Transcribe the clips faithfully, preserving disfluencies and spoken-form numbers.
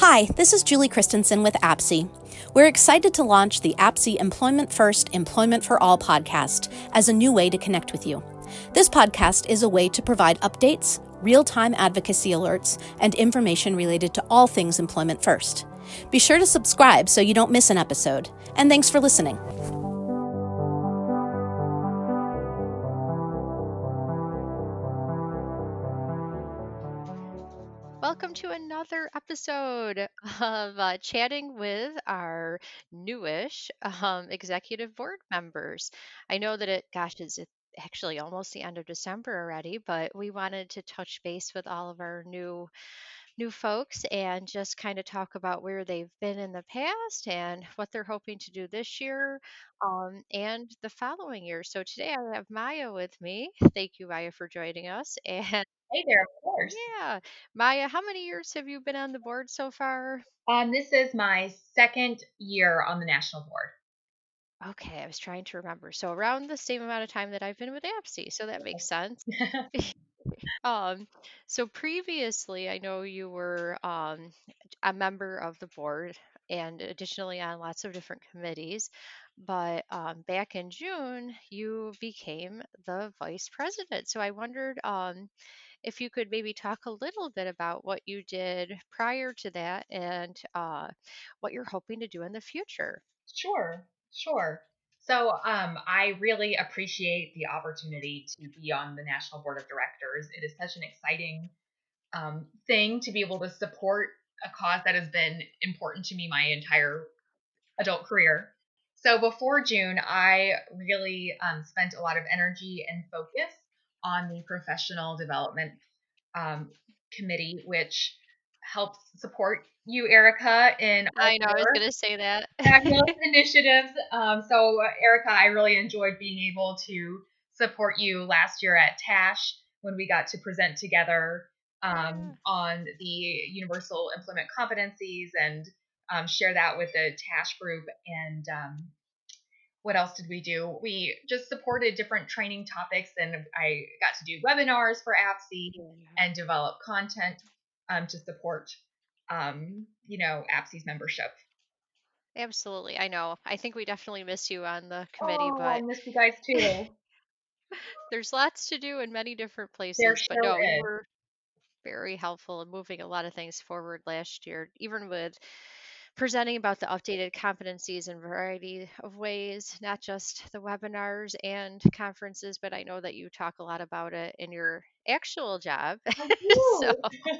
Hi, this is Julie Christensen with A P S I. We're excited to launch the A P S I Employment First, Employment for All podcast as a new way to connect with you. This podcast is a way to provide updates, real-time advocacy alerts, and information related to all things Employment First. Be sure to subscribe so you don't miss an episode. And thanks for listening. Welcome to another episode of uh, chatting with our newish um, executive board members. I know that it, gosh, is it actually almost the end of December already, but we wanted to touch base with all of our new new folks and just kind of talk about where they've been in the past and what they're hoping to do this year um, and the following year. So today I have Maya with me. Thank you, Maya, for joining us. And Hey there, of course. yeah. Maya, how many years have you been on the board so far? Um, this is my second year on the national board. Okay, I was trying to remember. So around the same amount of time that I've been with A P S I, so that makes sense. Um, so previously, I know you were um, a member of the board and additionally on lots of different committees. But um, back in June, you became the vice president. So I wondered um, if you could maybe talk a little bit about what you did prior to that and uh, what you're hoping to do in the future. Sure, sure. So um, I really appreciate the opportunity to be on the national board of directors. It is such an exciting um, thing to be able to support a cause that has been important to me my entire adult career. So before June, I really um, spent a lot of energy and focus on the professional development um, committee, which helps support you, Erica, in our I know, I was work, going to say that. fabulous initiatives. Um, so, uh, Erica, I really enjoyed being able to support you last year at TASH when we got to present together um, Yeah. on the Universal Employment Competencies and um, share that with the TASH group. And um, what else did we do? We just supported different training topics, and I got to do webinars for A P S I and develop content um, to support, um, you know, A P S I's membership. Absolutely. I know. I think we definitely miss you on the committee, Oh, I but miss you guys too. there's lots to do in many different There places. But sure no, you is. were very helpful in moving a lot of things forward last year, even with presenting about the updated competencies in a variety of ways, not just the webinars and conferences, but I know that you talk a lot about it in your actual job. I So, do.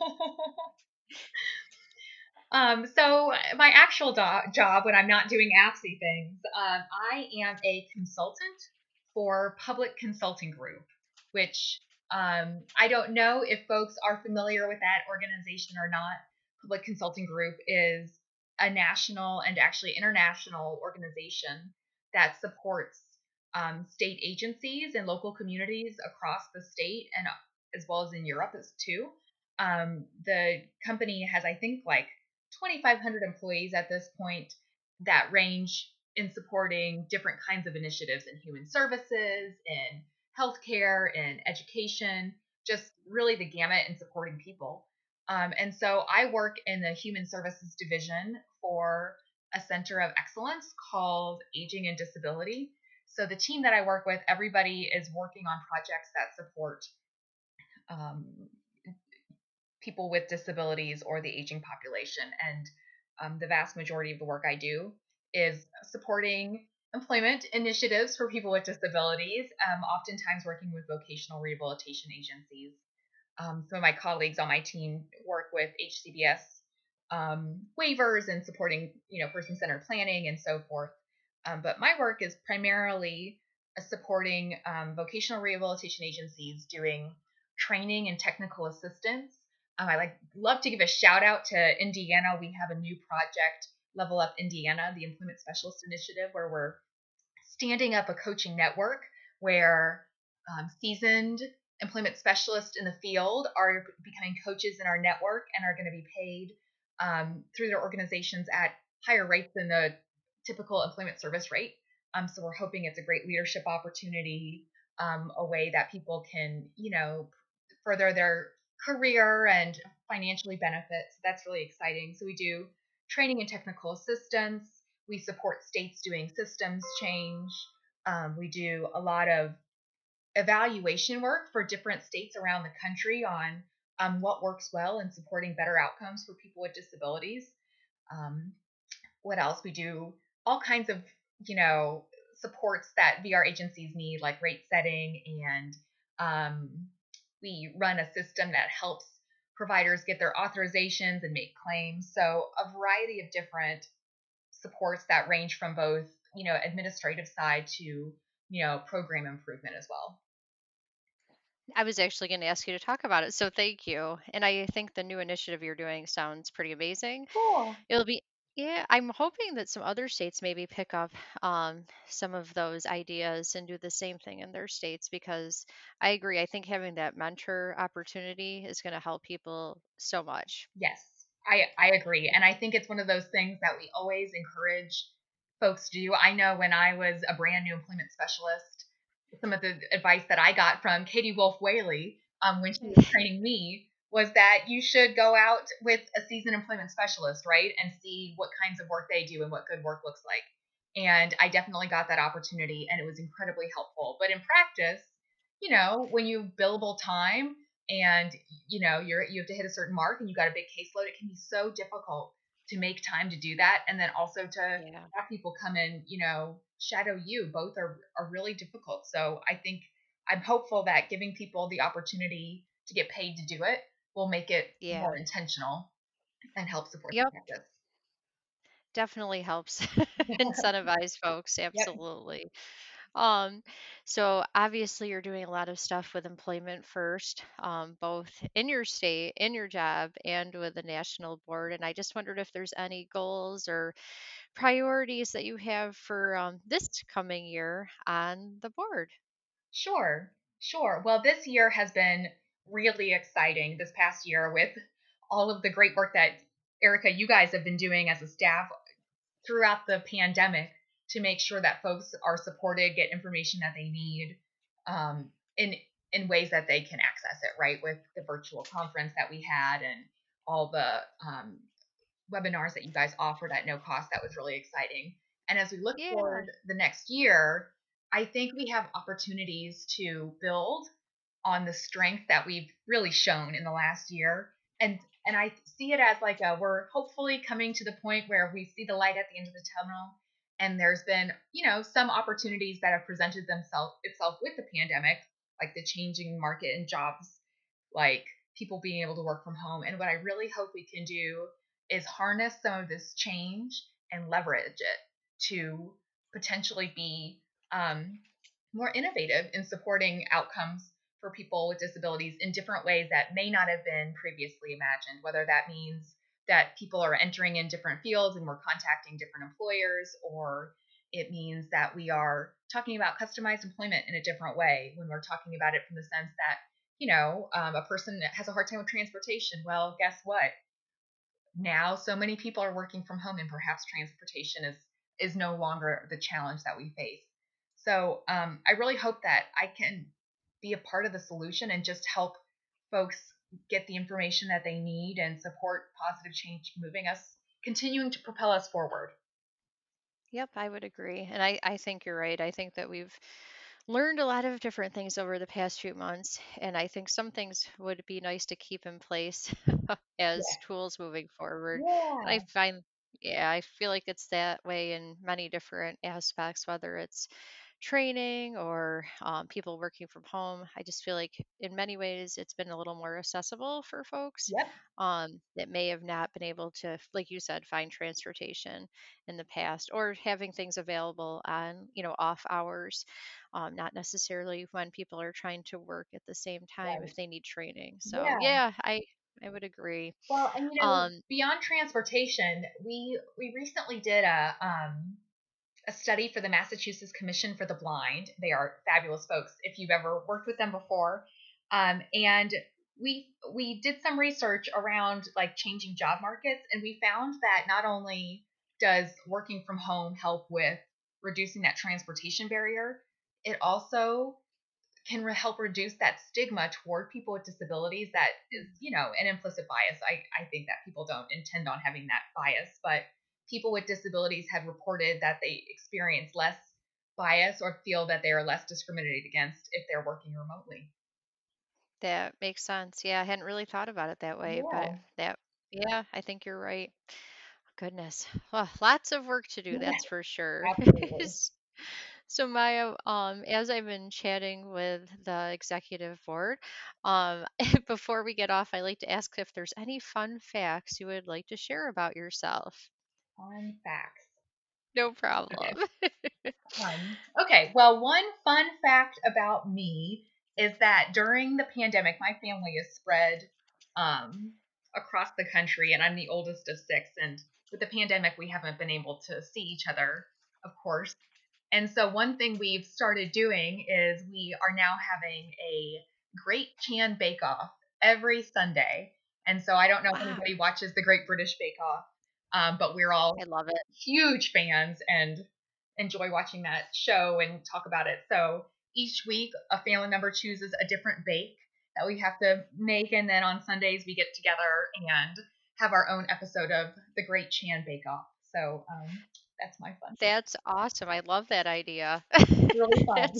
Um, so my actual do- job when I'm not doing A P S I things, um, I am a consultant for Public Consulting Group, which um, I don't know if folks are familiar with that organization or not. Public Consulting Group is a national and actually international organization that supports um, state agencies and local communities across the state and as well as in Europe as too. Um, the company has, I think, like twenty-five hundred employees at this point that range in supporting different kinds of initiatives in human services, in healthcare, in education, just really the gamut in supporting people. Um, and so I work in the human services division for a center of excellence called Aging and Disability. So the team that I work with, everybody is working on projects that support um, people with disabilities or the aging population. And um, the vast majority of the work I do is supporting employment initiatives for people with disabilities, um, oftentimes working with vocational rehabilitation agencies. Um, some of my colleagues on my team work with H C B S um, waivers and supporting, you know, person-centered planning and so forth. Um, but my work is primarily uh, supporting um, vocational rehabilitation agencies doing training and technical assistance. Um, I like love to give a shout out to Indiana. We have a new project, Level Up Indiana, the Employment Specialist Initiative, where we're standing up a coaching network where um, seasoned employment specialists in the field are becoming coaches in our network and are going to be paid um, through their organizations at higher rates than the typical employment service rate. Um, so we're hoping it's a great leadership opportunity, um, a way that people can, you know, further their career and financially benefits. That's really exciting. So we do training and technical assistance. We support states doing systems change. Um, we do a lot of evaluation work for different states around the country on um, what works well in supporting better outcomes for people with disabilities. Um, what else? We do all kinds of, you know, supports that V R agencies need, like rate setting, and um, we run a system that helps providers get their authorizations and make claims. So a variety of different supports that range from both, you know, administrative side to, you know, program improvement as well. I was actually going to ask you to talk about it, so thank you. And I think the new initiative you're doing sounds pretty amazing. Cool. It'll be, yeah, I'm hoping that some other states maybe pick up um, some of those ideas and do the same thing in their states because I agree. I think having that mentor opportunity is going to help people so much. Yes, I I agree. And I think it's one of those things that we always encourage folks to do. I know when I was a brand new employment specialist, some of the advice that I got from Katie Wolf Whaley um, when she was training me was that you should go out with a seasoned employment specialist, right? And see what kinds of work they do and what good work looks like. And I definitely got that opportunity and it was incredibly helpful. But in practice, you know, when you billable time and you know you're you have to hit a certain mark and you got a big caseload, it can be so difficult to make time to do that, and then also to Yeah. have people come in, you know, shadow you. Both are are really difficult. So I think I'm hopeful that giving people the opportunity to get paid to do it will make it Yeah. more intentional and help support Yep. the practice. Definitely helps incentivize folks. Yep. Absolutely. Um, so obviously you're doing a lot of stuff with Employment First, um, both in your state, in your job, and with the national board. And I just wondered if there's any goals or priorities that you have for um, this coming year on the board. Sure, sure. Well, this year has been really exciting this past year with all of the great work that Erica, you guys have been doing as a staff throughout the pandemic to make sure that folks are supported, get information that they need, um, in in ways that they can access it, right? With the virtual conference that we had and all the um, webinars that you guys offered at no cost, that was really exciting. And as we look Yeah. forward the next year, I think we have opportunities to build on the strength that we've really shown in the last year. And and I see it as like a we're hopefully coming to the point where we see the light at the end of the tunnel. And there's been, you know, some opportunities that have presented themselves itself with the pandemic, like the changing market and jobs, like people being able to work from home. And what I really hope we can do is harness some of this change and leverage it to potentially be um, more innovative in supporting outcomes for people with disabilities in different ways that may not have been previously imagined, whether that means that people are entering in different fields and we're contacting different employers, or it means that we are talking about customized employment in a different way when we're talking about it from the sense that, you know, um, a person that has a hard time with transportation. Well, guess what? Now so many people are working from home and perhaps transportation is is no longer the challenge that we face. So um, I really hope that I can be a part of the solution and just help folks get the information that they need and support positive change, moving us, continuing to propel us forward. Yep, I would agree. And I, I think you're right. I think that we've learned a lot of different things over the past few months. And I think some things would be nice to keep in place as Yeah. tools moving forward. And I Yeah. find, yeah, I feel like it's that way in many different aspects, whether it's training or um, people working from home. I just feel like in many ways it's been a little more accessible for folks Yep. um, that may have not been able to, like you said, find transportation in the past or having things available on, you know, off hours, um, not necessarily when people are trying to work at the same time if Right. they need training. So Yeah. yeah, I I would agree. Well, and you know, Um, beyond transportation, we we recently did a um a study for the Massachusetts Commission for the Blind. They are fabulous folks if you've ever worked with them before. Um, and we we did some research around like changing job markets, and we found that not only does working from home help with reducing that transportation barrier, it also can re- help reduce that stigma toward people with disabilities that is, you know, an implicit bias. I, I think that people don't intend on having that bias, but people with disabilities have reported that they experience less bias or feel that they are less discriminated against if they're working remotely. That makes sense. Yeah, I hadn't really thought about it that way, but Yeah, that, yeah, I think you're right. Goodness. Well, lots of work to do, that's for sure. absolutely. So Maya, um, as I've been chatting with the executive board, um, before we get off, I like to ask if there's any fun facts you would like to share about yourself. Fun facts. No Okay. problem. Fun. Okay, well, one fun fact about me is that during the pandemic, my family is spread um, across the country, and I'm the oldest of six. And with the pandemic, we haven't been able to see each other, of course. And so, one thing we've started doing is we are now having a Great Chan Bake Off every Sunday. And so, I don't know if Wow, anybody watches the Great British Bake Off, um, but we're all I love it. huge fans and enjoy watching that show and talk about it. So each week, a family member chooses a different bake that we have to make. And then on Sundays, we get together and have our own episode of the Great Chan Bake Off. So um, that's my fun. That's awesome. I love that idea. It's really fun. That's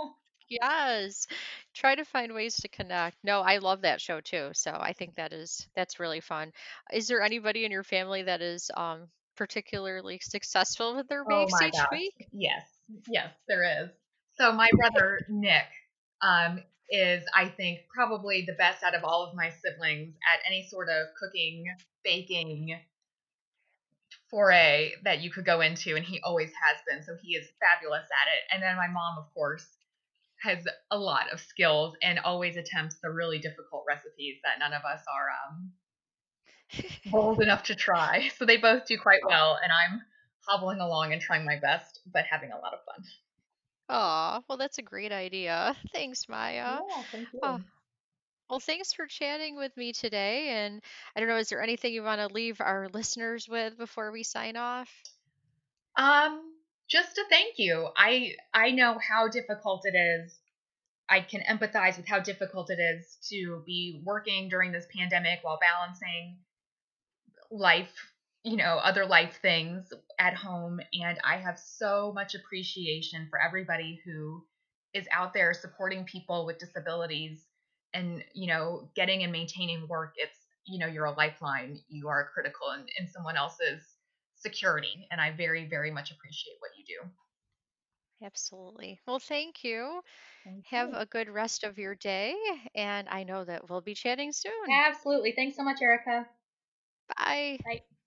yes. Try to find ways to connect. No, I love that show too. So I think that is that's really fun. Is there anybody in your family that is um particularly successful with their Oh bakes my each gosh. week? Yes. Yes, there is. So my brother Nick um, is, I think, probably the best out of all of my siblings at any sort of cooking, baking foray that you could go into, and he always has been. So he is fabulous at it. And then my mom, of course, has a lot of skills and always attempts the really difficult recipes that none of us are um, bold enough to try. So they both do quite well, and I'm hobbling along and trying my best, but having a lot of fun. Oh, well, that's a great idea. Thanks, Maya. Yeah, thank Oh, you. well, thanks for chatting with me today. And I don't know, is there anything you want to leave our listeners with before we sign off? Um, just to thank you. I I know how difficult it is. I can empathize with how difficult it is to be working during this pandemic while balancing life, you know, other life things at home. And I have so much appreciation for everybody who is out there supporting people with disabilities and, you know, getting and maintaining work. It's, you know, you're a lifeline. You are critical in, in someone else's security. And I very, very much appreciate what you do. Absolutely. Well, thank you. Thank Have you. a good rest of your day, and I know that we'll be chatting soon. Absolutely. Thanks so much, Erica. Bye. Bye.